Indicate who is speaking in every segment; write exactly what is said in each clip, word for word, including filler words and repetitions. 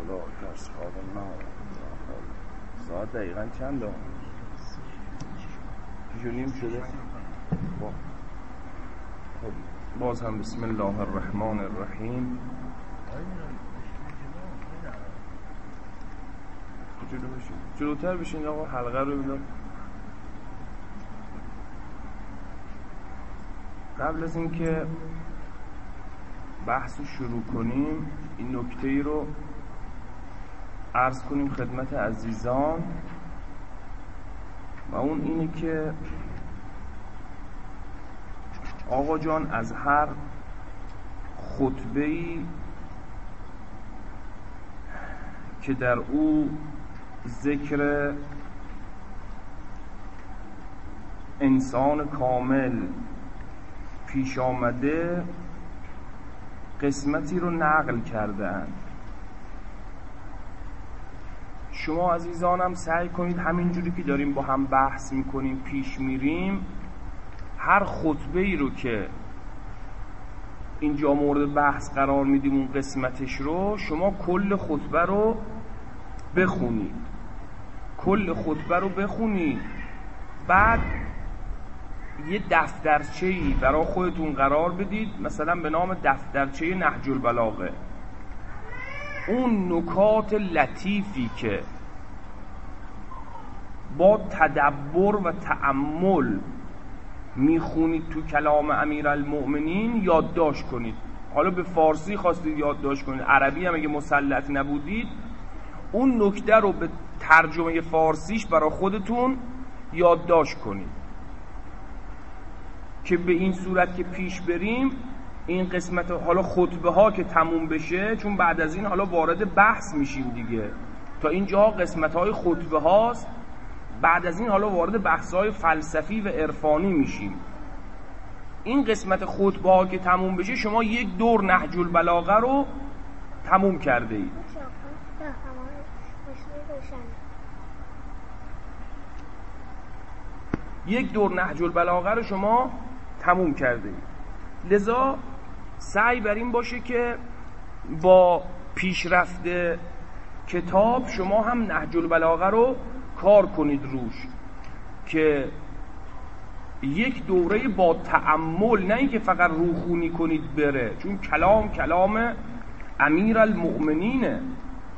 Speaker 1: لا تصحاب النار. ساعت دقیقا چند هم؟ پیش نیم شده؟ خب باز هم بسم الله الرحمن الرحیم. جلو بشین، جلوتر بشین آقا، حلقه رو ببینم. قبل از اینکه بحث رو شروع کنیم این نکته ای رو عرض کنیم خدمت عزیزان و اون اینه که آقا جان از هر خطبه‌ای که در او ذکر انسان کامل پیش آمده قسمتی رو نقل کردند. شما عزیزانم سعی کنید همینجوری که داریم با هم بحث میکنیم پیش میریم هر خطبه ای رو که اینجا مورد بحث قرار میدیم اون قسمتش رو شما کل خطبه رو بخونید، کل خطبه رو بخونید، بعد یه دفترچه‌ای برای خودتون قرار بدید، مثلا به نام دفترچه نهج البلاغه. اون نکات لطیفی که با تدبر و تأمل میخونید تو کلام امیرالمؤمنین یادداشت کنید. حالا به فارسی خواستید یادداشت کنید، عربی هم اگه مسلط نبودید اون نکته رو به ترجمه فارسیش برای خودتون یادداشت کنید که به این صورت که پیش بریم این قسمت حالا خطبه ها که تموم بشه، چون بعد از این حالا وارد بحث میشیم دیگه، تا اینجا قسمت های خطبه هاست، بعد از این حالا وارد بحث های فلسفی و عرفانی میشیم. این قسمت خطبه ها که تموم بشه شما یک دور نهج البلاغه رو تموم کرده اید. یک دور نهج البلاغه رو شما تموم کرده اید. لذا سعی بر این باشه که با پیشرفت کتاب شما هم نهج البلاغه رو کار کنید روش، که یک دوره با تأمل، نه اینکه فقط روخونی کنید بره، چون کلام کلام امیرالمؤمنینه.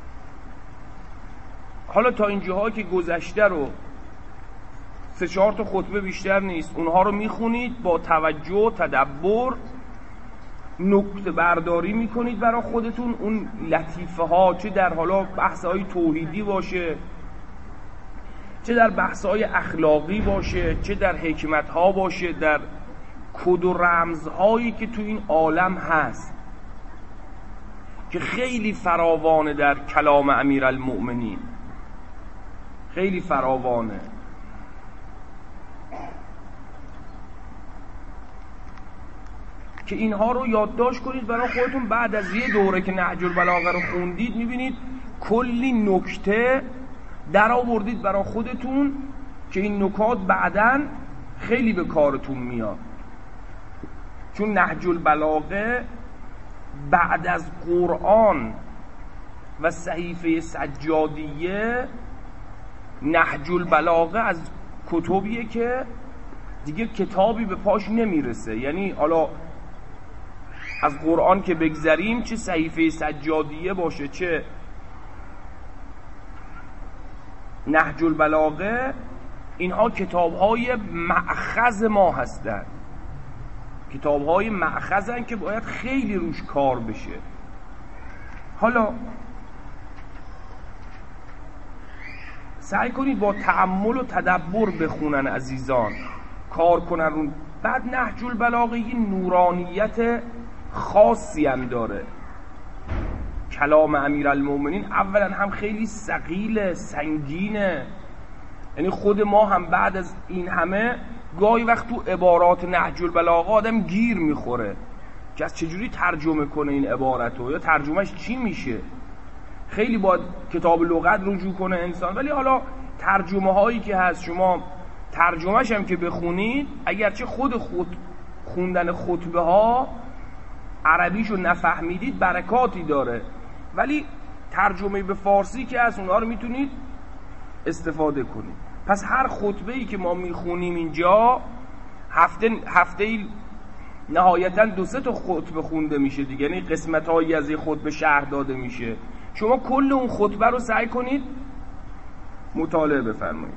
Speaker 1: حالا تا اینجاها که گذشته رو سه چهار تا خطبه بیشتر نیست، اونها رو میخونید با توجه، تدبر، نکته برداری میکنید برای خودتون. اون لطیفه ها چه در حالا بحث های توحیدی باشه، چه در بحث های اخلاقی باشه، چه در حکمت ها باشه، در کد و رمز هایی که تو این عالم هست که خیلی فراوانه در کلام امیرالمؤمنین، خیلی فراوانه. که اینها رو یادداشت کنید برای خودتون. بعد از یه دوره که نهج البلاغه رو خوندید میبینید کلی نکته در آوردید برای خودتون که این نکات بعداً خیلی به کارتون میاد. چون نهج البلاغه بعد از قرآن و صحیفه سجادیه، نهج البلاغه از کتبیه که دیگه کتابی به پاش نمیرسه. یعنی حالا از قرآن که بگذریم، چه صحیفه سجادیه باشه چه نهج البلاغه، اینها کتاب‌های مأخذ ما هستند، کتاب‌های مأخذن که باید خیلی روش کار بشه. حالا سعی کنید با تأمل و تدبر بخونن عزیزان، کار کنن رو. بعد نهج البلاغه یه نورانیت خاصی هم داره. کلام امیرالمؤمنین اولا هم خیلی ثقیله، سنگینه. یعنی خود ما هم بعد از این همه گاهی وقت تو عبارات نهج البلاغه آدم گیر میخوره که از چجوری ترجمه کنه این عبارتو، یا ترجمهش چی میشه. خیلی باید کتاب لغت رجوع کنه انسان. ولی حالا ترجمه هایی که هست، شما ترجمهش هم که بخونید، اگرچه خود خود خوندن خطبه ها عربیشو نفهمیدید برکاتی داره، ولی ترجمه به فارسی که از اونها رو میتونید استفاده کنید. پس هر خطبه‌ای که ما میخونیم اینجا هفته هفته نهایتاً دو سه تا خطبه خونده میشه دیگه، یعنی قسمت‌هایی از یه خطبه شرح داده میشه. شما کل اون خطبه رو سعی کنید مطالعه بفرمایید.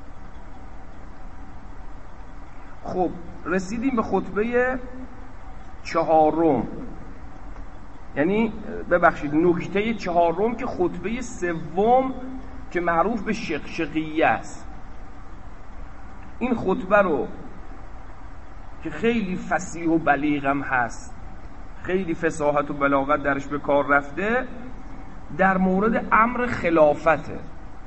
Speaker 1: خب رسیدیم به خطبه چهارم، یعنی ببخشید نکته چهارم که خطبه سوم که معروف به شقشقیه است. این خطبه رو که خیلی فصیح و بلیغم هست، خیلی فصاحت و بلاغت درش به کار رفته، در مورد امر خلافته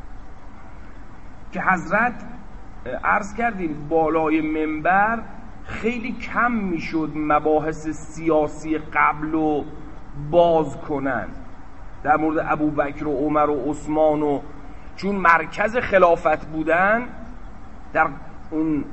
Speaker 1: که حضرت عرض کردیم بالای منبر خیلی کم میشد مباحث سیاسی قبل و باز کنن در مورد ابوبکر و عمر و عثمان، و چون مرکز خلافت بودن، در اون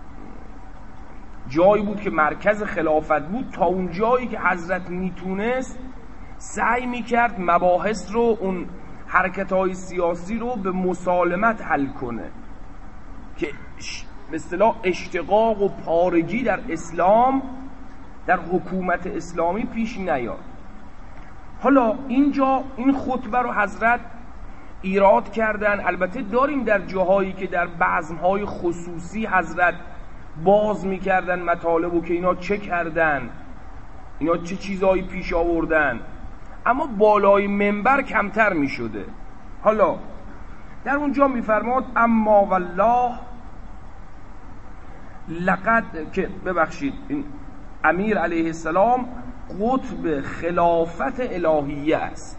Speaker 1: جایی بود که مرکز خلافت بود، تا اون جایی که حضرت میتونست سعی میکرد مباحث رو، اون حرکت‌های سیاسی رو به مسالمت حل کنه که به اصطلاح اشتقاق و پارگی در اسلام، در حکومت اسلامی پیش نیاد. حالا اینجا این خطبه رو حضرت ایراد کردن. البته داریم در جاهایی که در بزم‌های خصوصی حضرت باز میکردن مطالب و که اینا چه کردن، اینا چه چیزایی پیش آوردن، اما بالای منبر کمتر میشده. حالا در اونجا میفرماد اما والله لقد، که ببخشید این امیر علیه السلام قطب خلافت الهیه است.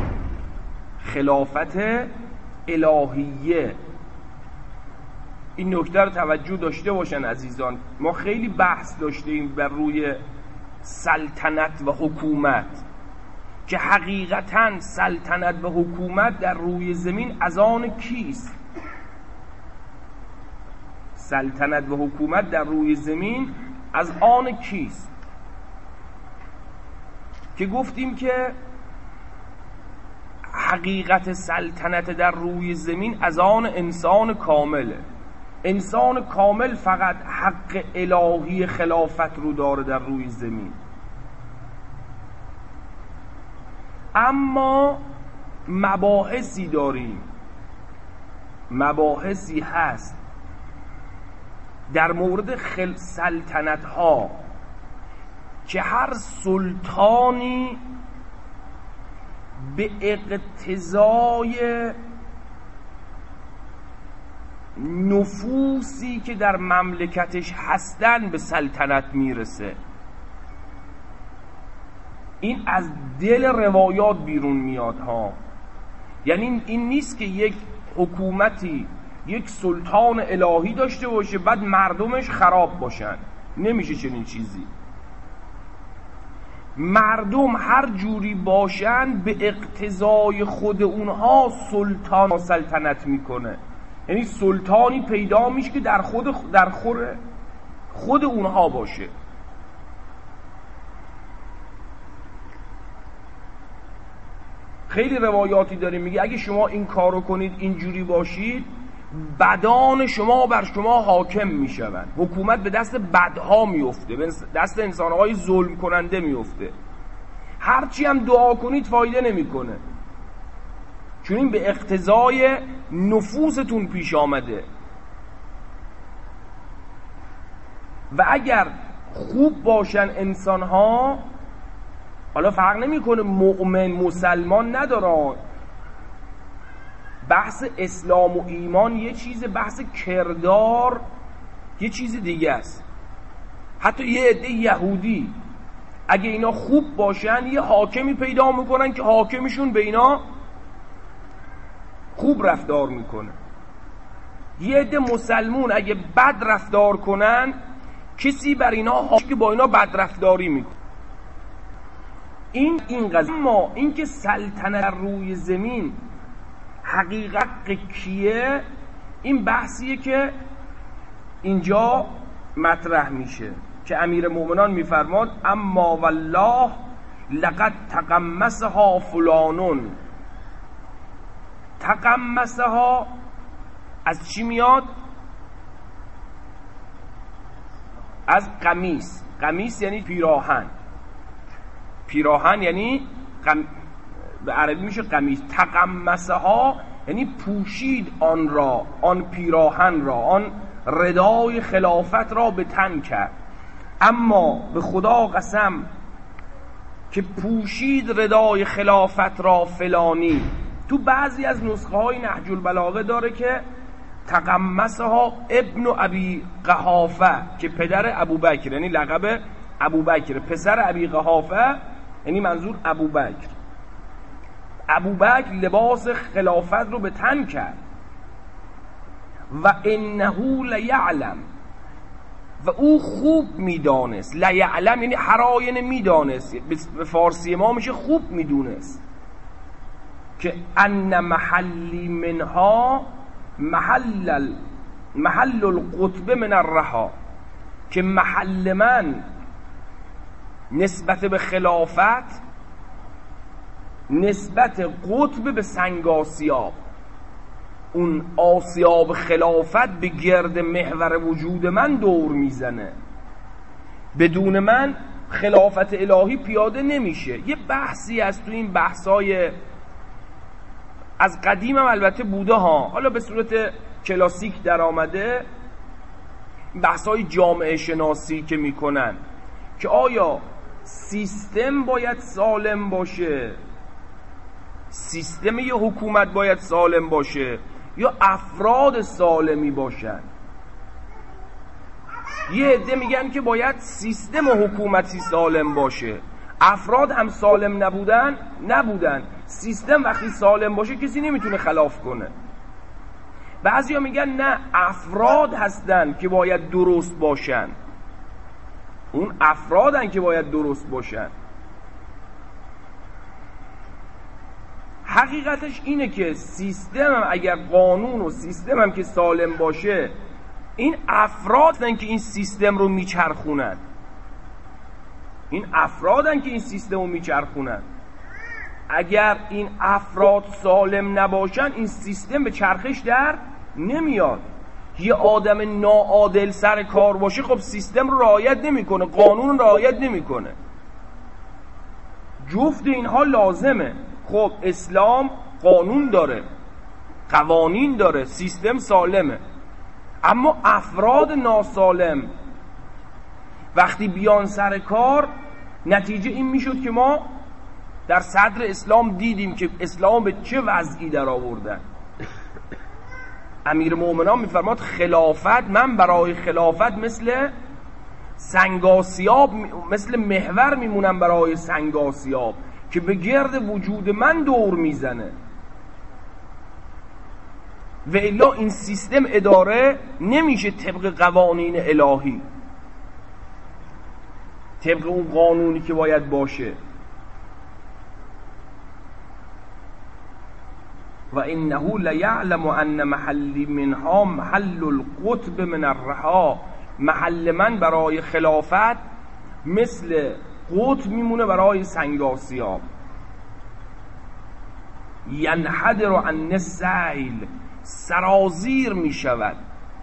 Speaker 1: خلافت الهیه، این نکته رو توجه داشته باشن عزیزان. ما خیلی بحث داشتیم بر روی سلطنت و حکومت که حقیقتاً سلطنت و حکومت در روی زمین از آن کیست؟ سلطنت و حکومت در روی زمین از آن کیست؟ که گفتیم که حقیقت سلطنت در روی زمین از آن انسان کامله. انسان کامل فقط حق الهی خلافت رو داره در روی زمین. اما مباحثی داریم، مباحثی هست در مورد خل... سلطنت ها که هر سلطانی به اقتضای نفوسی که در مملکتش هستن به سلطنت میرسه. این از دل روایات بیرون میاد ها. یعنی این نیست که یک حکومتی یک سلطان الهی داشته باشه بعد مردمش خراب باشن، نمیشه چنین چیزی. مردم هر جوری باشن به اقتضای خود اونها سلطان سلطنت میکنه. یعنی سلطانی پیدا میشه که در خود در خور خود اونها باشه. خیلی روایاتی داریم میگه اگه شما این کارو کنید اینجوری باشید بدان شما بر شما حاکم میشوند. حکومت به دست بدها میفته، به دست انسانهای ظلم کننده میفته. هرچی هم دعا کنید فایده نمیکنه، چون این به اقتضای نفوستون پیش آمده. و اگر خوب باشن انسانها، حالا فرق نمیکنه مؤمن مسلمان ندارن، بحث اسلام و ایمان یه چیز، بحث کردار یه چیز دیگه است. حتی یه عده یهودی اگه اینا خوب باشن یه حاکمی پیدا میکنن که حاکمشون به اینا خوب رفتار میکنه. یه عده مسلمون اگه بد رفتار کنن کسی بر اینا حاکم که با اینا بد رفتاری میکنه. این این قضیه. اما این که سلطنت روی زمین حقیقت کیه، این بحثیه که اینجا مطرح میشه که امیر مومنان میفرماد اما والله لقد تقمصها فلانون تقمسه ها از چی میاد؟ از قمیص. قمیص یعنی پیراهن. پیراهن یعنی قم... به عربی میشه قمیص. تقمسه ها یعنی پوشید آن را، آن پیراهن را، آن ردای خلافت را به تن کرد. اما به خدا قسم که پوشید ردای خلافت را فلانی. تو بعضی از نسخه های نهج البلاغه داره که تقمسه ها ابن ابی قحافه که پدر ابوبکر، یعنی لقب ابوبکر، پسر ابی قحافه یعنی منظور ابوبکر. ابوبکر لباس خلافت رو به تن کرد. و انه لیعلم، و او خوب میدانست. لیعلم یعنی حراین میدانست، به فارسی ما میشه خوب میدونست که ان محلی منها محل محل القطب من الرها، که محل من نسبت به خلافت نسبت قطب به سنگ آسیاب، اون آسیاب خلافت به گرد محور وجود من دور میزنه. بدون من خلافت الهی پیاده نمیشه. یه بحثی از تو این بحثای از قدیم هم البته بوده ها، حالا به صورت کلاسیک در آمده، بحثای جامعه شناسی که میکنن که آیا سیستم باید سالم باشه، سیستم یه حکومت باید سالم باشه یا افراد سالمی باشن. یه عده میگن که باید سیستم حکومتی سالم باشه، افراد هم سالم نبودن نبودن سیستم وقتی سالم باشه کسی نمیتونه خلاف کنه. بعضیا میگن نه، افراد هستن که باید درست باشن، اون افرادن که باید درست باشن. حقیقتش اینه که سیستم هم اگر قانون و سیستم هم که سالم باشه، این افرادن که این سیستم رو میچرخونن، این افرادن که این سیستم رو میچرخونن. اگر این افراد سالم نباشن این سیستم به چرخش در نمیاد. یه آدم ناعادل سر کار باشه، خب سیستم رو رعایت نمیکنه، قانون رو رعایت نمیکنه. جفت اینها لازمه. خب اسلام قانون داره، قوانین داره، سیستم سالمه، اما افراد ناسالم وقتی بیان سر کار، نتیجه این میشد که ما در صدر اسلام دیدیم که اسلام به چه وضعی در آوردن. امیر مومنان میفرماد خلافت، من برای خلافت مثل سنگاسیاب، مثل محور میمونم برای سنگاسیاب که به گرد وجود من دور میزنه. و الا این سیستم اداره نمیشه طبق قوانین الهی، طبق اون قانونی که باید باشه. و انه لیعلم ان محلی منها محل القطب من الرها، محل من برای خلافت مثل قطب میمونه برای سنگاسیاب. ینحدر عن السیل، سرازیر میشود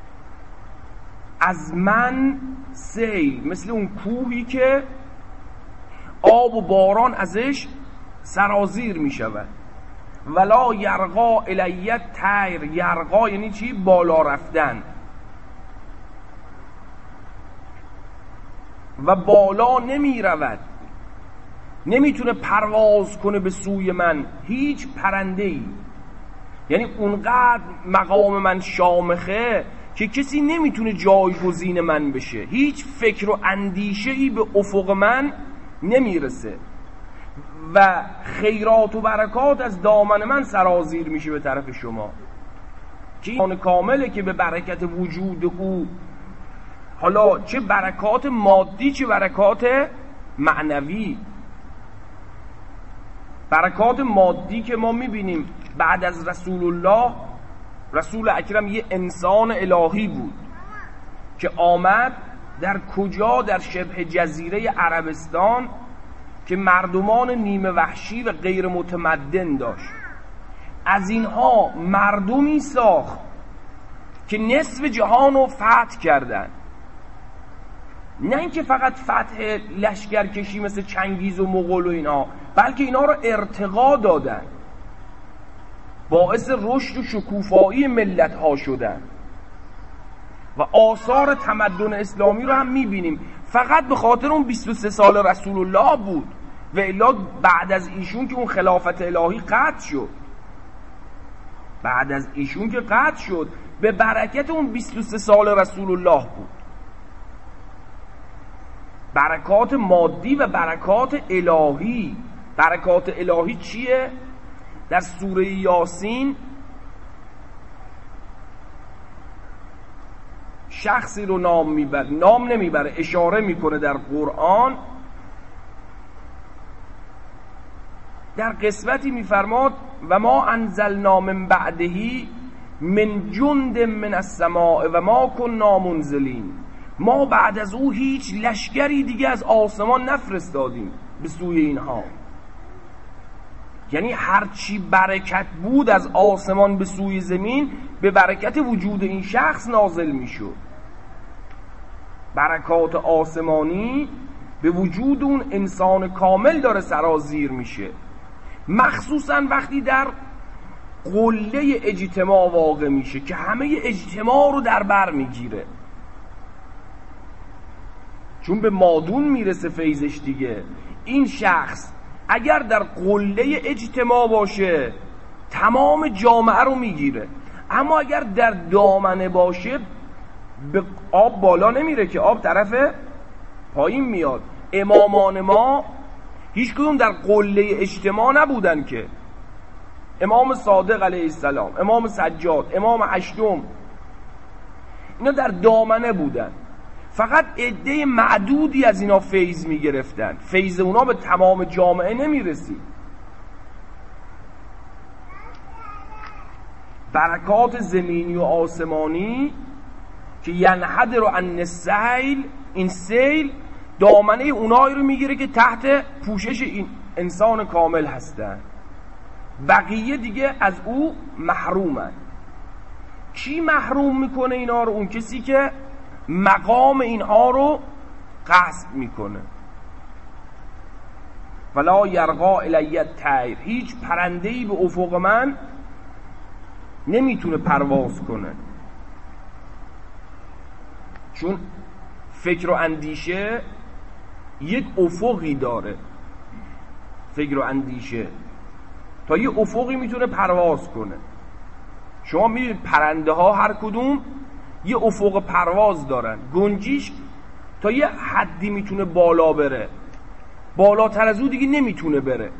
Speaker 1: از من سیل، مثل اون کوهی که آب و باران ازش سرازیر میشود. ولا یرقا الیت طیر، یرقا یعنی چی؟ بالا رفتن. و بالا نمی رود، نمیتونه پرواز کنه به سوی من هیچ پرنده‌ای. یعنی اونقدر مقام من شامخه که کسی نمیتونه جایگزین من بشه، هیچ فکر و اندیشه‌ای به افق من نمیرسه و خیرات و برکات از دامن من سرازیر میشه به طرف شما. که این کامله که به برکت وجود او، حالا چه برکات مادی چه برکات معنوی. برکات مادی که ما میبینیم بعد از رسول الله، رسول اکرم یه انسان الهی بود که آمد در کجا؟ در شبه جزیره عربستان که مردمان نیمه وحشی و غیر متمدن داشت. از اینها مردمی ساخت که نصف جهان رو فتح کردن. نه اینکه فقط فتح لشکرکشی مثل چنگیز و مغول و اینا، بلکه اینا رو ارتقا دادن، باعث رشد و شکوفایی ملت ها شدن و آثار تمدن اسلامی رو هم میبینیم. فقط به خاطر اون بیست و سه سال رسول الله بود، و الا بعد از ایشون که اون خلافت الهی قطع شد، بعد از ایشون که قطع شد به برکت اون بیست و سه سال رسول الله بود. برکات مادی و برکات الهی. برکات الهی چیه؟ در سوره یاسین شخصی رو نام میبره، نام نمیبره، اشاره میکنه در قرآن. در قسمتی میفرماد و ما انزلنا من بعدهی من جند من السماء و ما كنا منزلین. ما بعد از او هیچ لشکری دیگه از آسمان نفرستادیم به سوی اینها. یعنی هرچی برکت بود از آسمان به سوی زمین به برکت وجود این شخص نازل میشد. برکات آسمانی به وجود اون انسان کامل داره سرازیر میشه، مخصوصا وقتی در قله اجتماع واقع میشه که همه اجتماع رو در بر میگیره، چون به مادون میرسه فیضش دیگه. این شخص اگر در قله اجتماع باشه تمام جامعه رو میگیره، اما اگر در دامنه باشه به آب بالا نمیره که آب طرف پایین میاد. امامان ما هیچ کدوم در قله اجتماع نبودن که. امام صادق علیه السلام، امام سجاد، امام هشتم، اینا در دامنه بودن. فقط عده معدودی از اینا فیض میگرفتن، فیض اونا به تمام جامعه نمیرسید. برکات زمینی و آسمانی که ینحدر عن السیل، این سیل دامنه اونایی رو میگیره که تحت پوشش این انسان کامل هستن، بقیه دیگه از او محرومن. کی محروم میکنه اینا رو؟ اون کسی که مقام اینها رو غصب میکنه. ولا یرقا الی الطیر، هیچ پرنده‌ای به افق من نمیتونه پرواز کنه، چون فکر و اندیشه یک افقی داره. فکر و اندیشه تا یه افقی میتونه پرواز کنه. شما میدونید پرنده ها هر کدوم یه افق پرواز دارن. گنجیش تا یه حدی میتونه بالا بره، بالاتر از اون دیگه نمیتونه بره.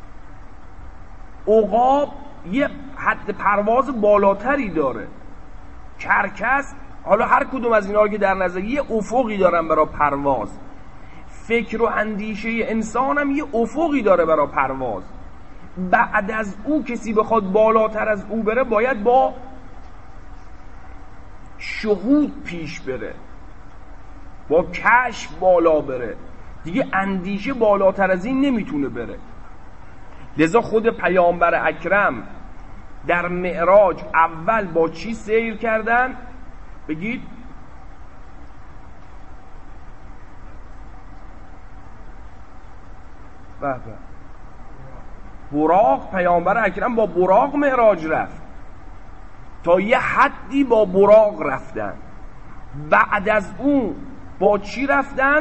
Speaker 1: عقاب یه حد پرواز بالاتری داره. کرکس، حالا هر کدوم از اینا رو که در نظر یه افقی دارن برای پرواز. فکر و اندیشه انسان هم یه افقی داره برای پرواز. بعد از او کسی بخواد بالاتر از او بره باید با شهود پیش بره، با کشف بالا بره، دیگه اندیشه بالاتر از این نمیتونه بره. لذا خود پیامبر اکرم در معراج اول با چی سیر کردن؟ بگید. به به براق. پیامبر اکرم با براق معراج رفت، تا یه حدی با براق رفتن. بعد از اون با چی رفتن؟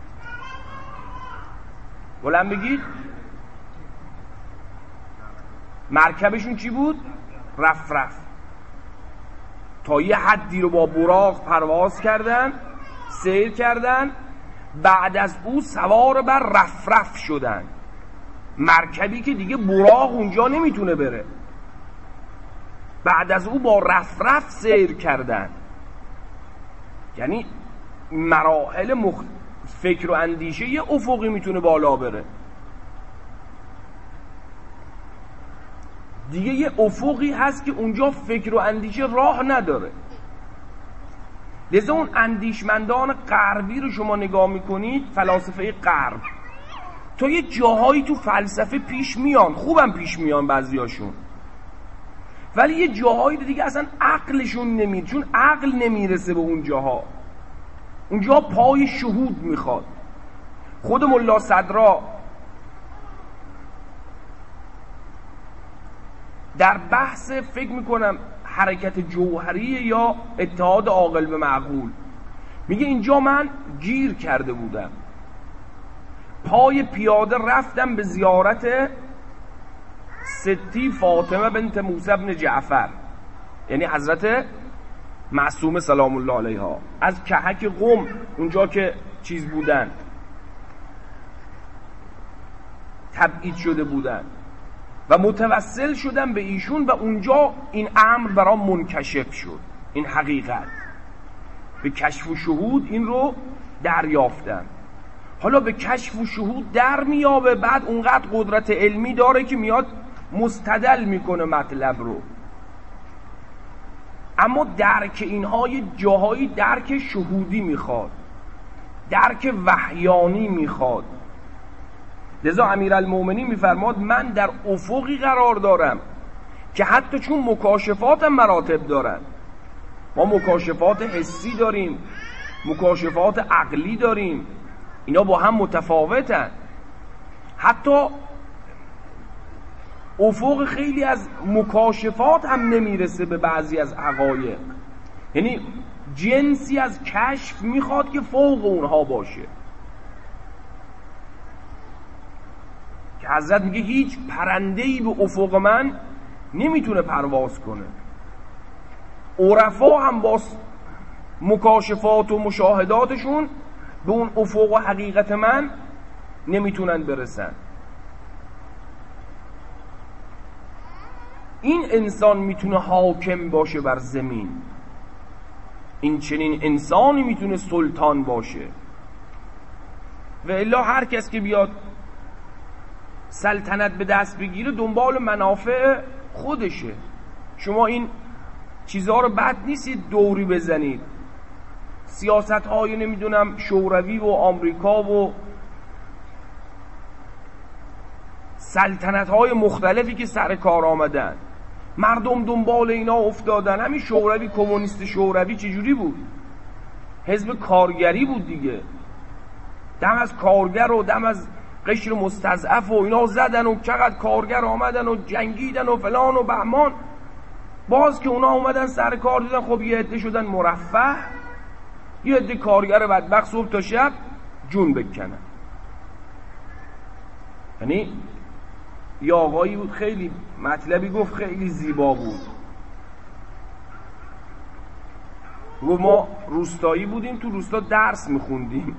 Speaker 1: بلند بگید. مرکبشون چی بود؟ رف رف. تا یه حدی رو با براق پرواز کردن، سیر کردن. بعد از اون سوار بر رف رف شدن، مرکبی که دیگه براق اونجا نمیتونه بره. بعد از او با رف رف سیر کردن. یعنی مراحل مخ... فکر و اندیشه یه افقی میتونه بالا بره، دیگه یه افقی هست که اونجا فکر و اندیشه راه نداره. لذا اون اندیشمندان غربی رو شما نگاه میکنید، فلاسفه غرب، تا یه جاهایی تو فلسفه پیش میان، خوبم پیش میان بعضیاشون، ولی یه جاهایی دیگه اصلا عقلشون نمیره، چون عقل نمیرسه به اون جاها. اونجا پای شهود میخواد. خود ملا صدرا در بحث فکر میکنم حرکت جوهری یا اتحاد عاقل به معقول میگه اینجا من گیر کرده بودم، پای پیاده رفتم به زیارت ستی فاطمه بنت موسی بن جعفر، یعنی حضرت معصومه سلام الله علیها، از کهک قم اونجا که چیز بودن تبعید شده بودن و متوسل شدم به ایشون و اونجا این امر برام منکشف شد، این حقیقت به کشف و شهود این رو دریافتم. حالا به کشف و شهود در میابه، بعد اونقدر قدرت علمی داره که میاد مستدل میکنه مطلب رو، اما درک اینها یه جاهایی درک شهودی میخواد، درک وحیانی میخواد. لذا امیرالمومنین میفرماد من در افقی قرار دارم که حتی چون مکاشفاتم مراتب دارن، ما مکاشفات حسی داریم، مکاشفات عقلی داریم، اینا با هم متفاوتن. حتی افق خیلی از مکاشفات هم نمیرسه به بعضی از حقایق، یعنی جنسی از کشف میخواد که فوق اونها باشه، که حضرت میگه هیچ پرنده‌ای به افق من نمیتونه پرواز کنه. عرفا هم با مکاشفات و مشاهداتشون به اون افق و حقیقت من نمیتونن برسن. این انسان میتونه حاکم باشه بر زمین، این چنین انسانی میتونه سلطان باشه. و الا هر کس که بیاد سلطنت به دست بگیره دنبال منافع خودشه. شما این چیزها رو بد نیستید دوری بزنید، سیاست های نمیدونم شوروی و آمریکا و سلطنت های مختلفی که سر کار آمدن، مردم دنبال اینا افتادن. همین شوروی، کمونیست شوروی چجوری بود؟ حزب کارگری بود دیگه، دم از کارگر و دم از قشر مستضعف و اینا زدن و چقدر کارگر آمدن و جنگیدن و فلان و بهمان. باز که اونا اومدن سر کار دیدن خب یه عده شدن مرفه، یه عده کارگر بدبخت صبح تا شب جون بکنن. یعنی یه آقایی بود خیلی مطلبی گفت خیلی زیبا بود، گفت ما روستایی بودیم، تو روستا درس میخوندیم،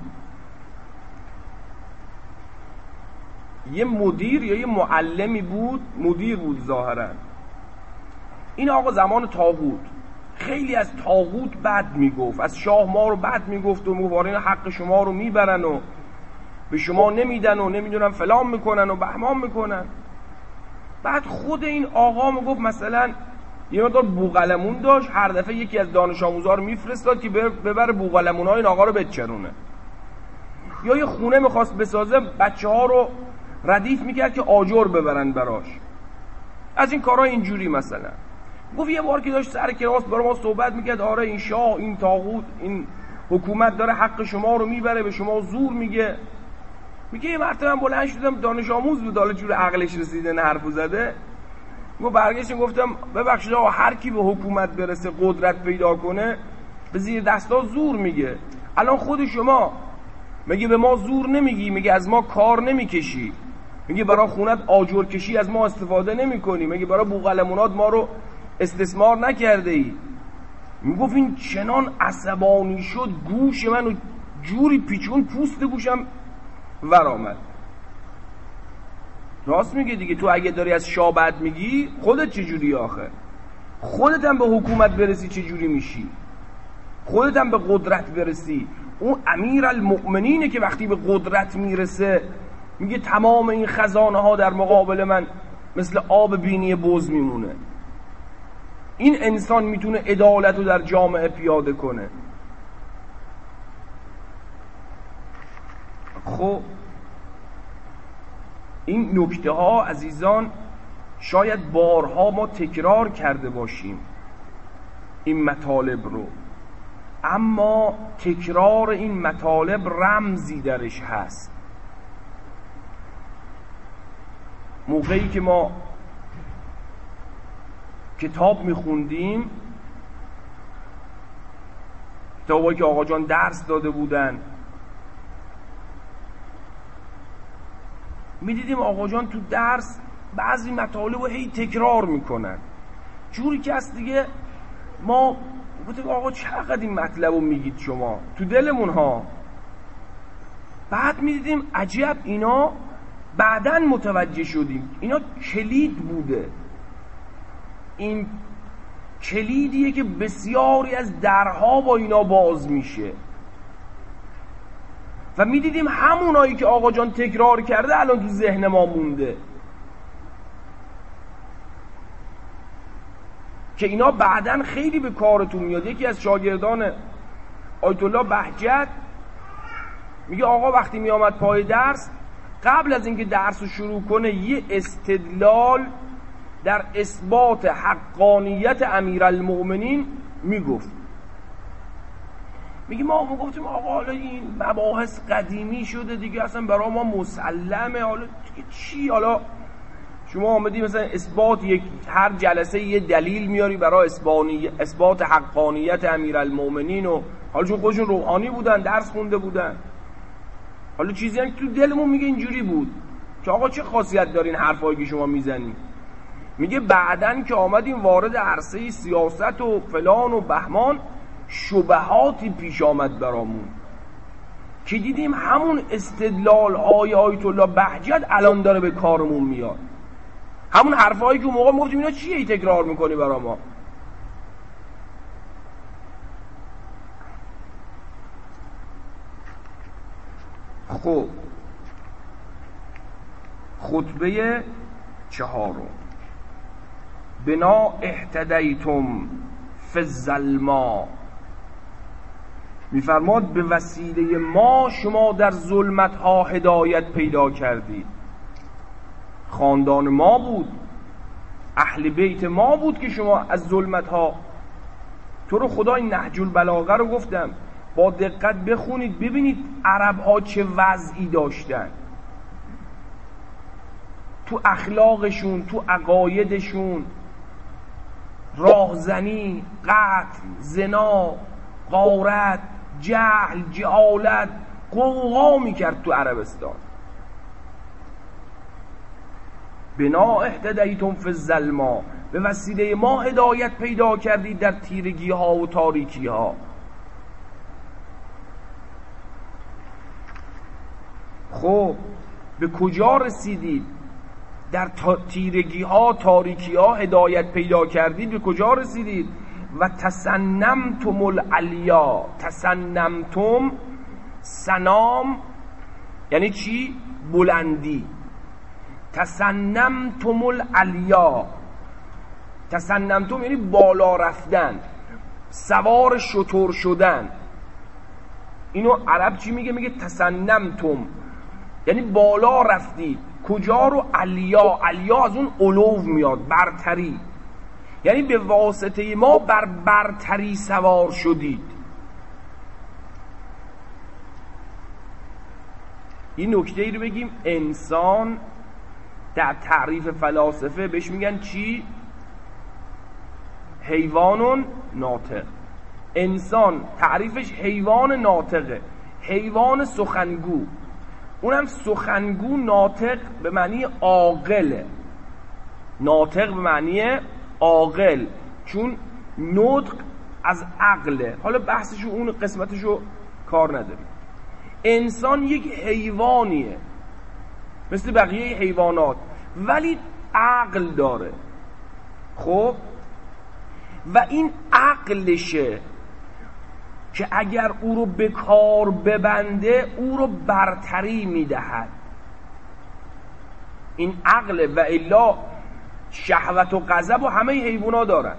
Speaker 1: یه مدیر یا یه معلمی بود، مدیر بود ظاهرا، این آقا زمان طاغوت خیلی از طاغوت بد میگفت، از شاه ما رو بد میگفت و میگفت اینا حق شما رو میبرن و به شما نمیدن و نمیدونم فلان میکنن و بهمان میکنن. بعد خود این آقا میگفت مثلا یه مقدار بوقلمون داشت، هر دفعه یکی از دانش آموزا رو میفرستاد که ببره بوقلمونای این آقا رو بچرونه، یا یه خونه میخواست بسازه بچه ها رو ردیف میکرد که آجر ببرن براش، از این کارها اینجوری. مثلا گفت یه بار که داشت سر کلاس برای ما صحبت میکرد، آره این شاه، این طاغوت، این حکومت داره حق شما رو میبره، به شما زور میگه. میگه یه مرتبه من بلند شدم، دانش آموز بود، حالا جور عقلش رسیده نه حرفو زده، گفت برگشتم گفتم ببخشید آقا هر کی به حکومت برسه قدرت پیدا کنه به زیر دستا زور میگه. الان خود شما میگه به ما زور نمیگی، میگه از ما کار نمیکشی، میگه برای خونت آجر کشی از ما استفاده نمیکنی، میگه برای بوقلمونات ما رو استثمار نکرده ای. میگفت این چنان عصبانی شد گوش منو جوری پیچون پوست گوشم ور آمد. راست میگه دیگه، تو اگه داری از شاه بد میگی خودت چجوری آخه؟ خودت هم به حکومت برسی چجوری میشی؟ خودت هم به قدرت برسی. اون امیرالمؤمنینه که وقتی به قدرت میرسه میگه تمام این خزانه ها در مقابل من مثل آب بینی بز میمونه. این انسان میتونه عدالت رو در جامعه پیاده کنه. خب این نکته ها عزیزان شاید بارها ما تکرار کرده باشیم این مطالب رو، اما تکرار این مطالب رمزی درش هست. موقعی که ما کتاب میخوندیم، کتابایی که آقا جان درس داده بودن، میدیدیم آقا جان تو درس بعضی مطالب رو هی تکرار میکنن، جوری که از دیگه ما گفتیم آقا چقدر این مطلب رو میگید شما تو دلمون ها. بعد میدیدیم عجب اینا بعداً متوجه شدیم اینا کلید بوده، این کلیدیه که بسیاری از درها با اینا باز میشه. و میدیدیم همونایی که آقا جان تکرار کرده الان تو ذهن ما مونده، که اینا بعداً خیلی به کارتون میاد. یکی از شاگردان آیت الله بهجت میگه آقا وقتی میامد پای درس، قبل از اینکه درس رو شروع کنه یه استدلال در اثبات حقانیت امیرالمؤمنین میگفت. میگه ما هم گفتیم آقا حالا این مباحث قدیمی شده دیگه، اصلا برای ما مسلمه، حالا چی؟ حالا شما آمدی مثلا اثبات یک هر جلسه یه دلیل میاری برای اثبات حقانیت امیرالمؤمنین، و حالا چون خودشون روحانی بودن درس خونده بودن، حالا چیزی هم تو دلمون میگه اینجوری بود که آقا چه خاصیت دارین حرفایی که شما میزنید. میگه بعدن که آمدیم وارد عرصه سیاست و فلان و بهمان، شبهاتی پیش آمد برامون که دیدیم همون استدلال های آیت الله بهجت الان داره به کارمون میاد، همون حرفایی که اون موقع میگفتیم اینا چیه ای تکرار میکنی برا ما. خب خطبه چهارم، بنا اهتدیتم فی الظلما، میفرماد به وسیله ما شما در ظلمت ها هدایت پیدا کردید. خاندان ما بود، اهل بیت ما بود که شما از ظلمت ها. تو رو خدا این نهج البلاغه رو گفتم با دقت بخونید ببینید عرب ها چه وضعی داشتن تو اخلاقشون، تو عقایدشون، راهزنی، قتل، زنا، غارت، جهل، جهالت قوقا میکرد تو عربستان. بنا اهتدیتم فی الظلما، به وسیله ما هدایت پیدا کردید در تیرگی ها و تاریکی ها. خب به کجا رسیدید؟ در تیرگی ها تاریکی ها هدایت پیدا کردید، به کجا رسیدید؟ و تسنمتم العلیا. تسنمتم، سنام یعنی چی؟ بلندی. تسنمتم العلیا، تسنمتم یعنی بالا رفتن، سوار شتر شدن. اینو عرب چی میگه؟ میگه تسنمتم یعنی بالا رفتید. کجا رو؟ علیا. علیا از اون علو میاد، برتری، یعنی به واسطه ما بر برتری سوار شدید. این نکته ای رو بگیم، انسان در تعریف فلاسفه بهش میگن چی؟ حیوان ناطق. انسان تعریفش حیوان ناطقه، حیوان سخنگو. اونم سخنگو، ناطق به معنی عاقله، ناطق به معنی عاقل، چون نطق از عقله. حالا بحثشو اون قسمتشو کار نداریم. انسان یک حیوانیه مثل بقیه حیوانات، ولی عقل داره. خب و این عقلشه که اگر او رو به کار ببنده او رو برتری میدهد. این عقل، و الا شهوت و غضب و همه حیوانات دارن.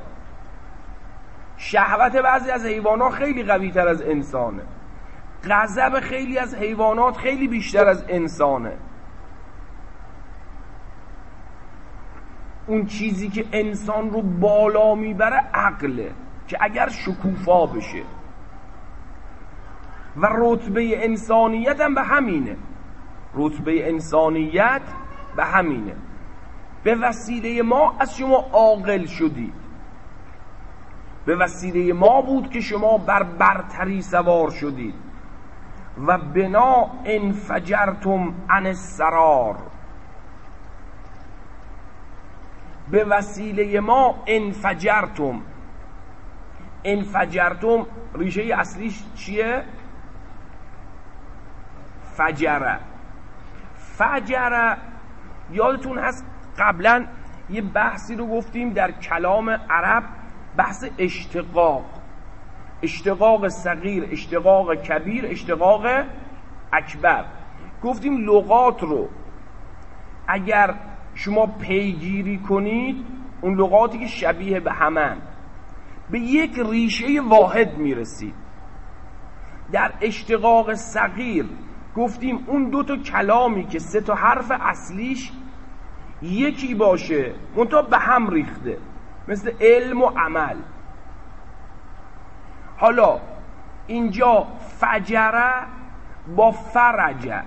Speaker 1: شهوت بعضی از حیوانات خیلی قوی تر از انسانه، غضب خیلی از حیوانات خیلی بیشتر از انسانه. اون چیزی که انسان رو بالا میبره عقله که اگر شکوفا بشه، و رتبه انسانیت هم به همینه. رتبه انسانیت به همینه. به وسیله ما از شما عاقل شدید، به وسیله ما بود که شما بر برتری سوار شدید. و بنا انفجرتم عن السرار، به وسیله ما انفجرتم. انفجرتم ریشه اصلیش چیه؟ فجره. فجره یادتون هست قبلا یه بحثی رو گفتیم در کلام عرب، بحث اشتقاق، اشتقاق صغیر، اشتقاق کبیر، اشتقاق اکبر. گفتیم لغات رو اگر شما پیگیری کنید، اون لغاتی که شبیه به همن، به یک ریشه واحد میرسید. در اشتقاق صغیر گفتیم اون دو تا کلامی که سه تا حرف اصلیش یکی باشه منتها به هم ریخته، مثل علم و عمل. حالا اینجا فجره با فرجه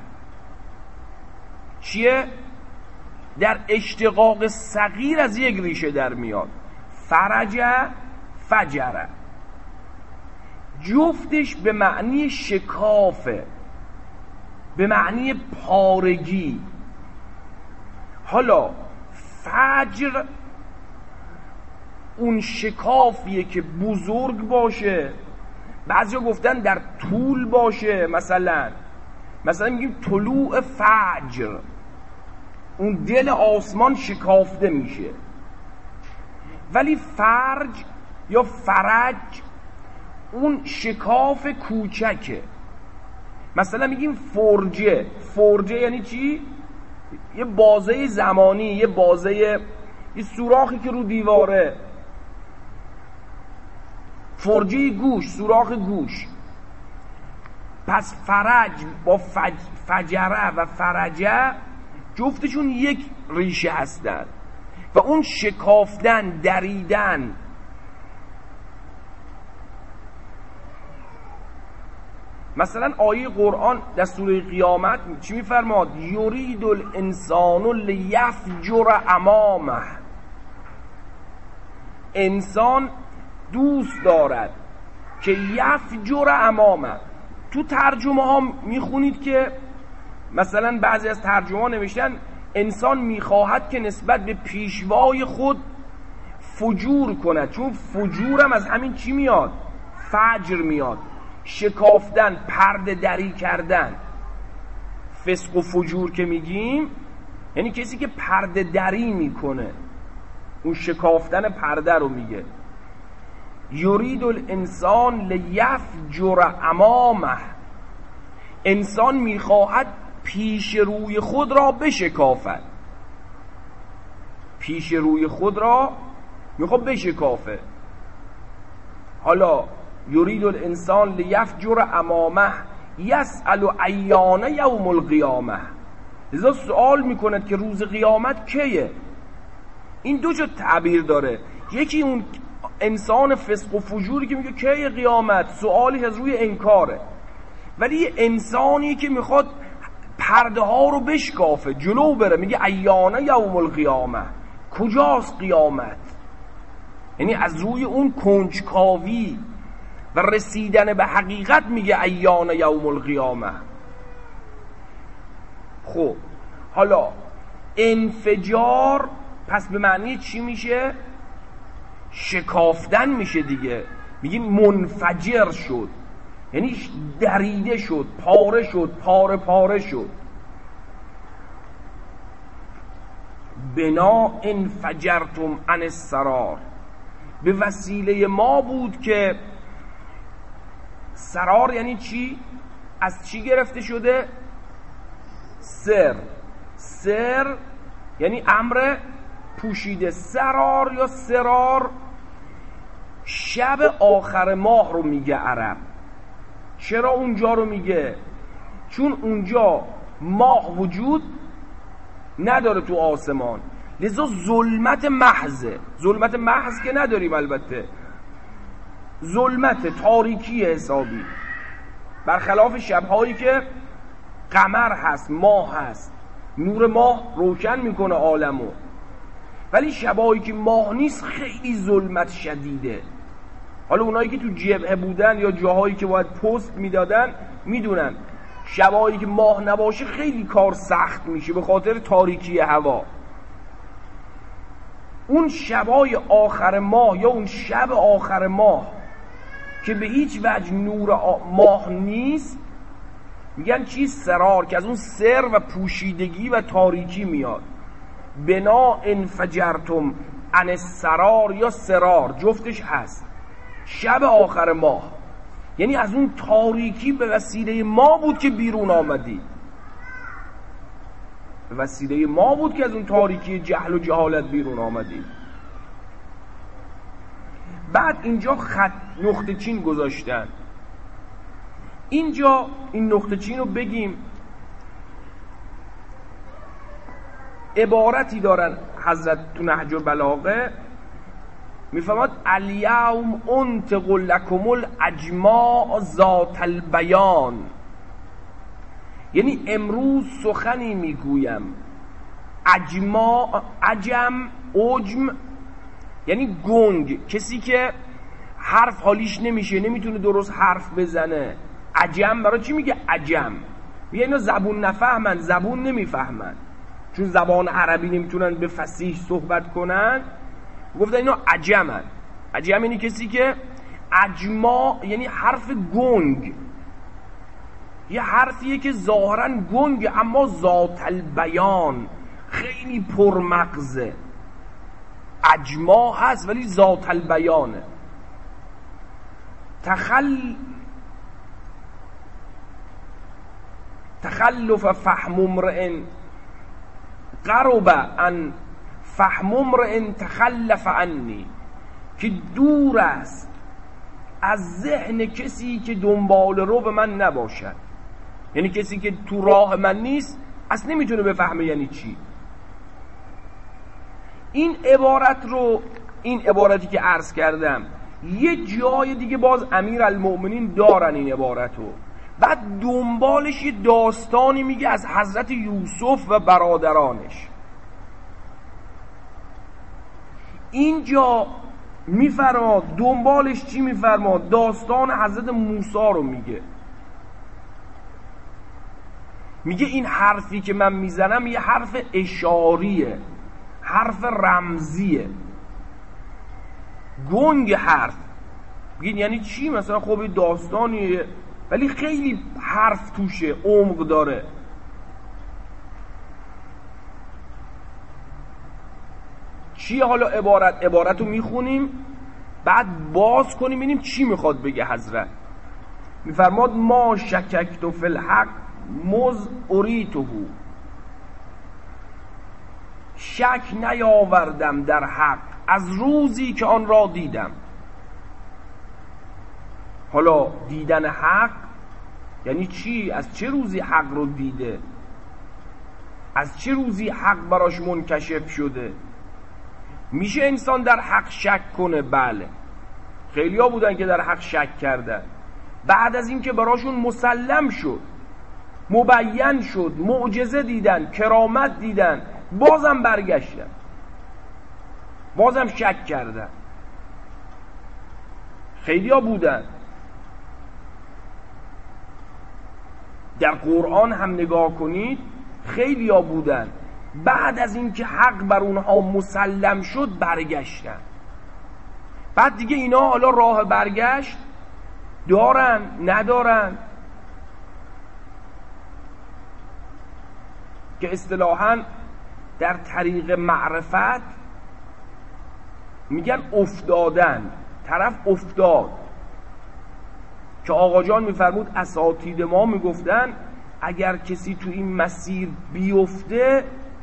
Speaker 1: چیه؟ در اشتقاق صغیر از یک ریشه در میاد. فرجه، فجره، جفتش به معنی شکافه، به معنی پارگی. حالا فجر اون شکافیه که بزرگ باشه، بعضیا گفتن در طول باشه، مثلا مثلا میگیم طلوع فجر، اون دل آسمان شکافته میشه. ولی فرج یا فرج اون شکاف کوچکه. مثلا میگیم فرجه. فرجه یعنی چی؟ یه بازه زمانی، یه بازه، یه سوراخی که رو دیواره. فرجه گوش، سوراخ گوش. پس فرج با فج... فجره و فرجه جفتشون یک ریشه هستن و اون شکافتن، دریدن. مثلا آیه قرآن در سوره قیامت چی میفرماد؟ یرید الانسان لیفجر امامه. انسان دوست دارد که یفجر امامه. تو ترجمه ها میخونید که مثلا بعضی از ترجمه ها نوشتن انسان میخواهد که نسبت به پیشوای خود فجور کند، چون فجور هم از همین چی میاد؟ فجر میاد، شکافتن، پرده دری کردن. فسق و فجور که میگیم یعنی کسی که پرده دری میکنه، اون شکافتن پرده رو میگه. یرید الانسان لیفجر امامه. انسان میخواهد پیش روی خود را بشکافد، پیش روی خود را میخواد بشکافه. حالا یرید الانسان لیفجر امامه یسأل ایان یوم القیامه. لذا سوال میکند که روز قیامت کیه؟ این دو جا تعبیر داره. یکی اون انسان فسق و فجوری که میگه کیه قیامت، سوالی از روی انکاره. ولی انسانی که میخواد پرده ها رو بشکافه، جلو بره، میگه ایان یوم القیامه، کجاست قیامت؟ یعنی از روی اون کنجکاوی و رسیدن به حقیقت میگه ایان یوم القیامه. خب حالا انفجار پس به معنی چی میشه؟ شکافتن میشه دیگه. میگیم منفجر شد، یعنی دریده شد، پاره شد، پاره پاره شد. بنا انفجرتم عن السرار، به وسیله ما بود که سرار یعنی چی؟ از چی گرفته شده؟ سر. سر یعنی امر پوشیده. سرار یا سرار شب آخر ماه رو میگه عرب. چرا اونجا رو میگه؟ چون اونجا ماه وجود نداره تو آسمان، لذا ظلمت محضه. ظلمت محض که نداریم البته، ظلمت تاریکی حسابی، برخلاف شبهایی که قمر هست، ماه هست، نور ماه روشن میکنه عالمو. ولی شبهایی که ماه نیست خیلی ظلمت شدیده. حالا اونایی که تو جبهه بودن یا جاهایی که باید پست میدادن میدونن شبهایی که ماه نباشه خیلی کار سخت میشه به خاطر تاریکی هوا. اون شبای آخر ماه یا اون شب آخر ماه که به هیچ وجه نور ماه نیست میگن چی؟ سرار، که از اون سر و پوشیدگی و تاریکی میاد. بنا انفجرتم عن السرار یا سرار جفتش هست. شب آخر ماه یعنی از اون تاریکی به وسیله ما بود که بیرون آمدید، به وسیله ما بود که از اون تاریکی جهل و جهالت بیرون آمدید. بعد اینجا خط نقطه چین گذاشتن. اینجا این نقطه چین رو بگیم، عبارتی دارن حضرت تو نهج البلاغه میفهمد الیوم انطق لکم الاجماع ذات البیان، یعنی امروز سخنی میگویم. اجماع، عجم، عجم یعنی گنگ، کسی که حرف حالیش نمیشه، نمیتونه درست حرف بزنه. عجم برای چی میگه عجم؟ میگه اینا زبون نفهمن، زبون نمیفهمن، چون زبان عربی نمیتونن به فصیح صحبت کنن، گفتن اینا عجمن. عجم یعنی کسی که اجماع یعنی حرف گنگ، یه حرفیه که ظاهرا گنگ اما ذات البیان خیلی پرمغزه. اجماع هست ولی ذات البیانه. تخل تخلف فهم امرئ قرب ان فهم امرئ تخلف عنی، که دور است از ذهن کسی که دنبال رو به من نباشد. یعنی کسی که تو راه من نیست اصلا نمیتونه بفهمه یعنی چی. این عبارت رو، این عبارتی که عرض کردم یه جای دیگه باز امیر المؤمنین دارن این عبارت رو. بعد دنبالش یه داستانی میگه از حضرت یوسف و برادرانش. اینجا میفرماد دنبالش چی میفرماد؟ داستان حضرت موسی رو میگه. میگه این حرفی که من میزنم یه حرف اشاریه، حرف رمزیه، گنگ حرف. بگید یعنی چی؟ مثلا خب داستانیه ولی خیلی حرف توشه، عمق داره. چی حالا عبارت؟ عبارت رو میخونیم بعد باز کنیم ببینیم چی میخواد بگه حضرت. میفرماد ما شککت فی الحق مز اریته، شک نیاوردم در حق از روزی که آن را دیدم. حالا دیدن حق یعنی چی؟ از چه روزی حق رو دیده؟ از چه روزی حق براش منکشف شده؟ میشه انسان در حق شک کنه؟ بله، خیلی ها بودن که در حق شک کردن. بعد از این که براشون مسلم شد، مبین شد، معجزه دیدن، کرامت دیدن، بازم برگشتن، بازم شک کردن. خیلی ها بودن. در قرآن هم نگاه کنید خیلی ها بودن بعد از این که حق بر اونها مسلم شد برگشتن. بعد دیگه اینا حالا راه برگشت دارن ندارن، که اصطلاحاً در طریق معرفت میگن افتادن. طرف افتاد، که آقا جان میفرمود اساتید ما میگفتن اگر کسی تو این مسیر بیفته